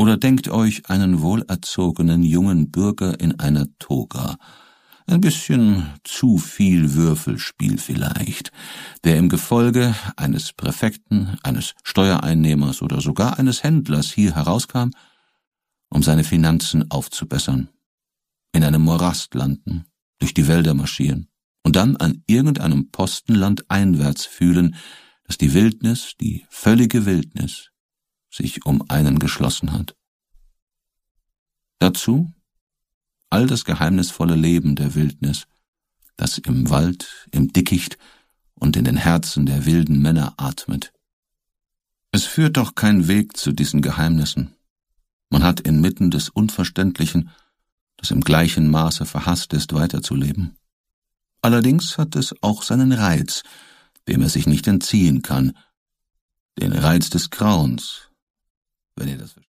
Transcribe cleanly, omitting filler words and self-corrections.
Oder denkt euch einen wohlerzogenen jungen Bürger in einer Toga, ein bisschen zu viel Würfelspiel vielleicht, der im Gefolge eines Präfekten, eines Steuereinnehmers oder sogar eines Händlers hier herauskam, um seine Finanzen aufzubessern, in einem Morast landen, durch die Wälder marschieren und dann an irgendeinem Posten landeinwärts fühlen, dass die Wildnis, die völlige Wildnis, sich um einen geschlossen hat. Dazu all das geheimnisvolle Leben der Wildnis, das im Wald, im Dickicht und in den Herzen der wilden Männer atmet. Es führt doch kein Weg zu diesen Geheimnissen. Man hat inmitten des Unverständlichen, das im gleichen Maße verhasst ist, weiterzuleben. Allerdings hat es auch seinen Reiz, dem er sich nicht entziehen kann, den Reiz des Grauens, wenn ihr das versteht.